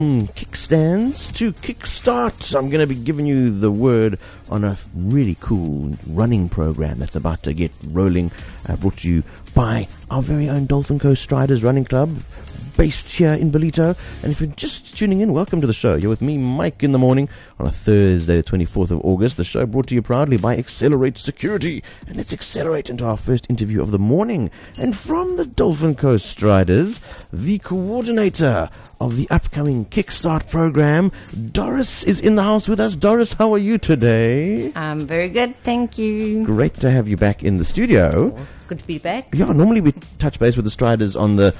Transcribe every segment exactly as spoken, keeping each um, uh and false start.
Kickstands to kickstart. I'm going to be giving you the word on a really cool running program that's about to get rolling, uh, brought to you by our very own Dolphin Coast Striders Running Club, based here in Ballito. And if you're just tuning in, welcome to the show. You're with me, Mike, in the morning on a Thursday, the twenty-fourth of August. The show brought to you proudly by Accelerate Security. And let's accelerate into our first interview of the morning. And from the Dolphin Coast Striders, the coordinator of the upcoming Kickstart program, Doris, is in the house with us. Doris, how are you today? I'm very good, thank you. Great to have you back in the studio. Oh, it's good to be back. Yeah, normally we touch base with the Striders on the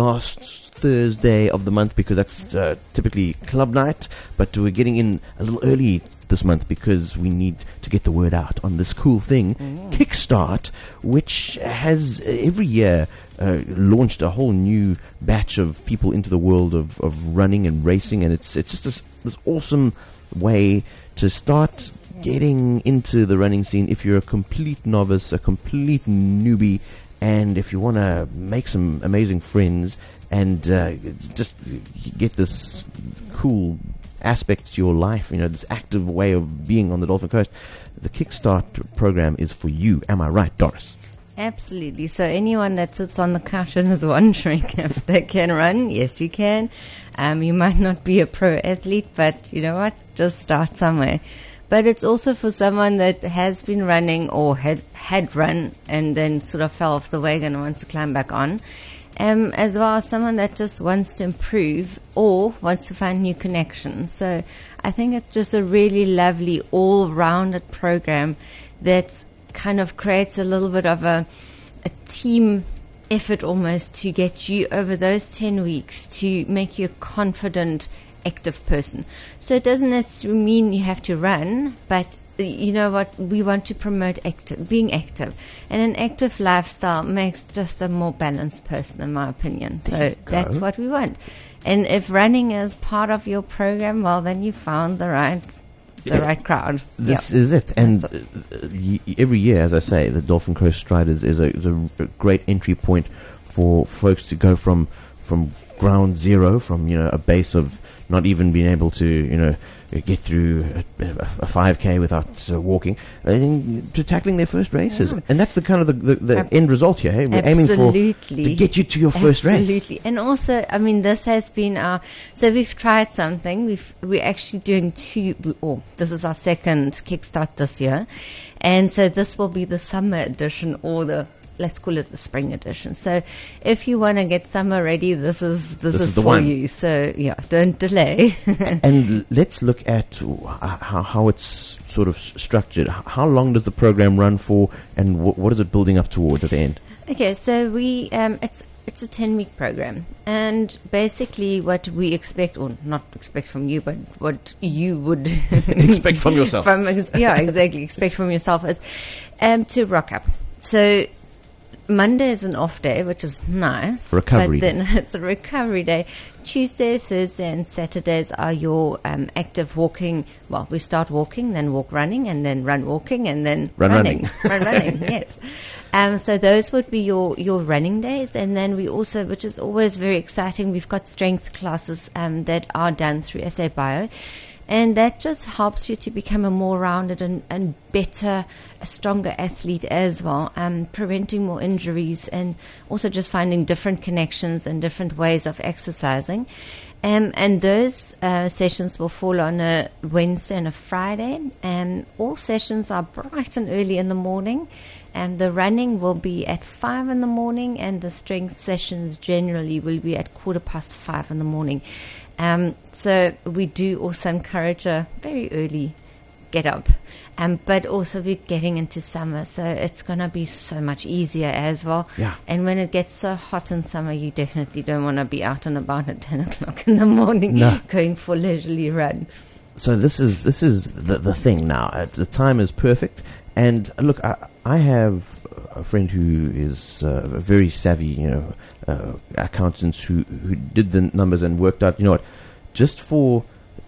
last Thursday of the month because that's uh, typically club night, but we're getting in a little early this month because we need to get the word out on this cool thing, mm. Kickstart, which has uh, every year uh, launched a whole new batch of people into the world of, of running and racing, and it's it's just this, this awesome way to start getting into the running scene if you're a complete novice, a complete newbie, and if you want to make some amazing friends and uh, just get this cool aspect to your life, you know, this active way of being on the Dolphin Coast, the Kickstart program is for you. Am I right, Doris? Absolutely. So anyone that sits on the couch and is wondering if they can run, yes, you can. Um, you might not be a pro athlete, but you know what? Just start somewhere. But it's also for someone that has been running or had, had run and then sort of fell off the wagon and wants to climb back on. Um, as well as someone that just wants to improve or wants to find new connections. So I think it's just a really lovely all-rounded program that kind of creates a little bit of a, a team effort almost to get you over those ten weeks to make you a confident, active person. So it doesn't necessarily mean you have to run, but you know what, we want to promote active, being active, and an active lifestyle makes just a more balanced person, in my opinion. So that's what we want. And if running is part of your program, well, then you found the right the yeah. right crowd. This yep. is it. And uh, y- every year, as I say, the Dolphin Coast Striders is a, is a great entry point for folks to go from from ground zero, from, you know, a base of not even being able to, you know, get through a, a five K without uh, walking, and to tackling their first races. Yeah. And that's the kind of the, the, the Ab- end result here. Hey? We're Absolutely. aiming for to get you to your first Absolutely. race. Absolutely. And also, I mean, this has been our, so we've tried something. We've, we're actually doing two, oh, this is our second Kickstart this year. And so this will be the summer edition, or the, let's call it the spring edition. So if you want to get summer ready, this is this, this is, is for one. you. So yeah, don't delay. And let's look at how, how it's sort of structured. How long does the program run for, and wh- what is it building up towards at the end? Okay, so we um, it's it's a ten week program, and basically what we expect, or not expect from you, but what you would expect from yourself. From yeah, exactly. Expect from yourself is um, to rock up. So Monday is an off day, which is nice. Recovery but then day. It's a recovery day. Tuesday, Thursday, and Saturdays are your um, active walking. Well, we start walking, then walk running, and then run walking, and then run running. running. run running, yes. Um, so those would be your, your running days. And then we also, which is always very exciting, we've got strength classes um, that are done through S A Bio. And that just helps you to become a more rounded and, and better, a stronger athlete as well, um, preventing more injuries, and also just finding different connections and different ways of exercising. Um, and those uh, sessions will fall on a Wednesday and a Friday. And all sessions are bright and early in the morning. And the running will be at five in the morning, and the strength sessions generally will be at quarter past five in the morning. Um, so we do also encourage a very early get up, um, but also we're getting into summer, so it's going to be so much easier as well. Yeah. And when it gets so hot in summer, you definitely don't want to be out and about at ten o'clock in the morning no. going for leisurely run. So this is this is the, the thing now. Uh, the time is perfect. And uh, look, I, I have a friend who is uh, very savvy, you know, uh, accountants who, who did the numbers and worked out, you know what, just for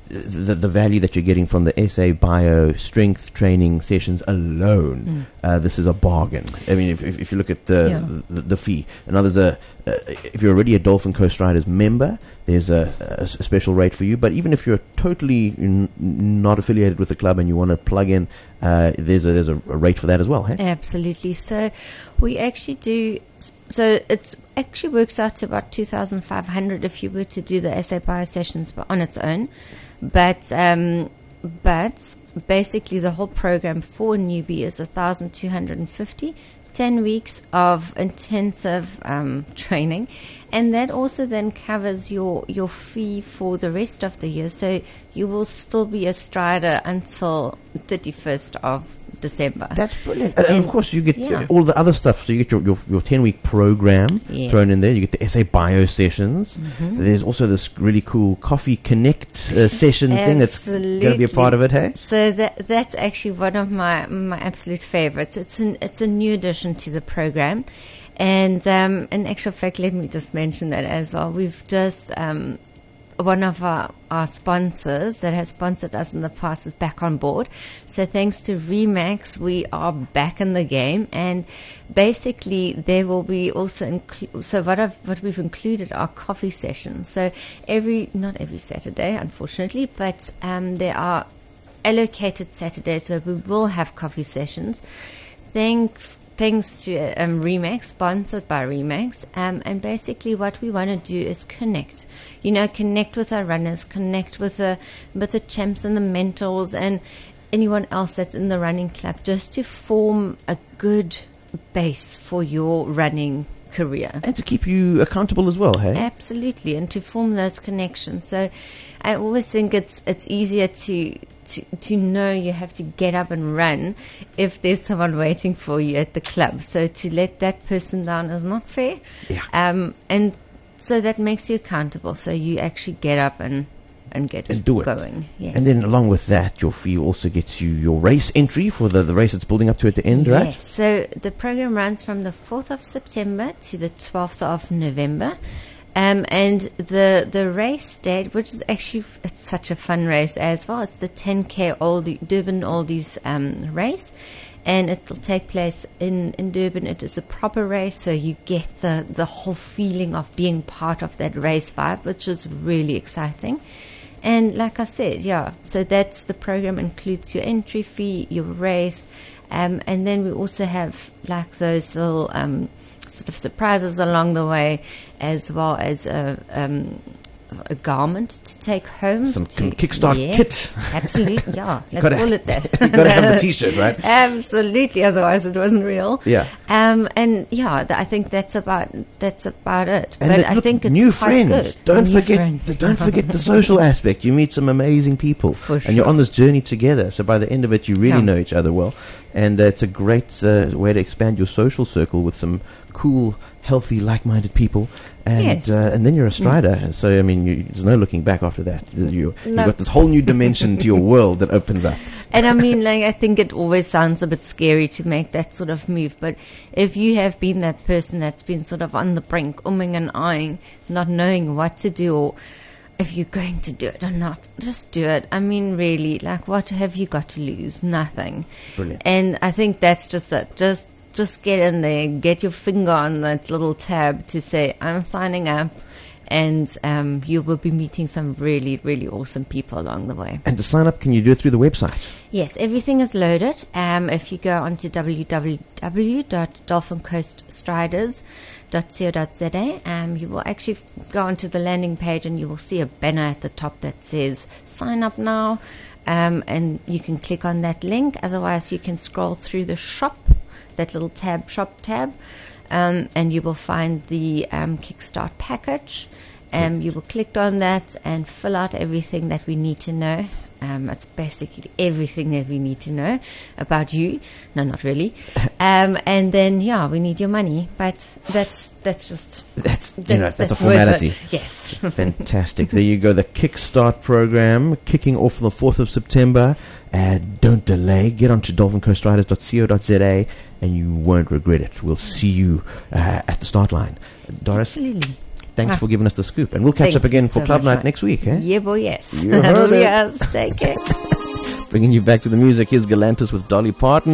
the, the value that you're getting from the S A Bio strength training sessions alone, mm. uh, this is a bargain. I mean, if, if, if you look at the, yeah. the, the fee, and now there's a, uh, if you're already a Dolphin Coast Riders member, there's a, a, a special rate for you. But even if you're totally n- not affiliated with the club and you want to plug in, uh, there's a there's a, a rate for that as well. Hey? Absolutely. So we actually do. So it actually works out to about two thousand five hundred if you were to do the S A Bio sessions on its own. But um, but basically the whole program for a newbie is one thousand two hundred fifty, ten weeks of intensive um, training. And that also then covers your, your fee for the rest of the year. So you will still be a strider until thirty-first of December. That's brilliant. And, and of course, you get yeah. uh, all the other stuff. So you get your, your, your ten-week program yes. thrown in there. You get the S A Bio sessions. Mm-hmm. There's also this really cool Coffee Connect uh, session thing that's going to be a part of it, hey? So that that's actually one of my, my absolute favorites. It's an, it's a new addition to the program. And um, in actual fact, let me just mention that as well. We've just... Um, one of our, our sponsors that has sponsored us in the past is back on board. So thanks to Remax, we are back in the game. And basically, there will be also, inclu- so what, I've, what we've included are coffee sessions. So every, not every Saturday, unfortunately, but um, there are allocated Saturdays where we will have coffee sessions. Thanks. Thanks to um, Remax, sponsored by Remax. Um, and basically what we want to do is connect. You know, connect with our runners, connect with the, with the champs and the mentors and anyone else that's in the running club, just to form a good base for your running career. And to keep you accountable as well, hey? Absolutely, and to form those connections. So I always think it's it's easier to... To, to know you have to get up and run if there's someone waiting for you at the club. So to let that person down is not fair. Yeah. Um, and so that makes you accountable. So you actually get up and, and get and do it. going. Yes. And then along with that, your fee also gets you your race entry for the, the race that's building up to at the end, yes. right? Yes. So the program runs from the fourth of September to the twelfth of November. Um, and the the race date, which is actually it's such a fun race as well. It's the ten K Oldie, Durban Oldies um, race, and it will take place in, in Durban. It is a proper race, so you get the, the whole feeling of being part of that race vibe, which is really exciting. And like I said, yeah, so that's the program includes your entry fee, your race, um, and then we also have like those little um, sort of surprises along the way, as well as a, um, a garment to take home. Some to, kickstart yes, kit. Absolutely, yeah. Let's gotta, call it that. You've got to have the T-shirt, right? Absolutely, otherwise it wasn't real. Yeah. Um, and yeah, th- I think that's about that's about it. And but the, I look, think it's new quite friends. good. Don't New forget. friends. The, don't forget the social aspect. You meet some amazing people, For and sure. you're on this journey together. So by the end of it, you really Yeah. know each other well, and uh, it's a great uh, way to expand your social circle with some cool, healthy, like-minded people. And Yes. uh, and then you're a strider. Mm. So I mean, you, there's no looking back after that. You, you've No. got this whole new dimension to your world that opens up. And I mean, like, I think it always sounds a bit scary to make that sort of move. But if you have been that person that's been sort of on the brink, umming and eyeing, not knowing what to do, or if you're going to do it or not, just do it. I mean, really, like, what have you got to lose? Nothing. Brilliant. And I think that's just it. Just, just get in there, get your finger on that little tab to say, I'm signing up. And um, you will be meeting some really, really awesome people along the way. And to sign up, can you do it through the website? Yes, everything is loaded. Um, if you go onto w w w dot dolphin coast striders dot co dot z a, um, you will actually go onto the landing page and you will see a banner at the top that says sign up now. Um, and you can click on that link. Otherwise, you can scroll through the shop, that little tab, shop tab. Um, and you will find the um, Kickstart package. Um, you will click on that and fill out everything that we need to know. Um, it's basically everything that we need to know about you. No, not really. Um, and then, yeah, we need your money. But that's that's just... That's, that's, you know, that's, that's a formality. Yes. Fantastic. There you go. The Kickstart program kicking off on the fourth of September. Uh, don't delay. Get onto dolphin coast riders dot co dot z a and you won't regret it. We'll see you uh, at the start line. Doris, Absolutely. Thanks Ah. for giving us the scoop. And we'll catch Thank up again you for so Club much, Night Mike. next week, eh? Yeah, boy, yes. You heard it. Yes, take it. Bringing you back to the music. Here's Galantis with Dolly Parton.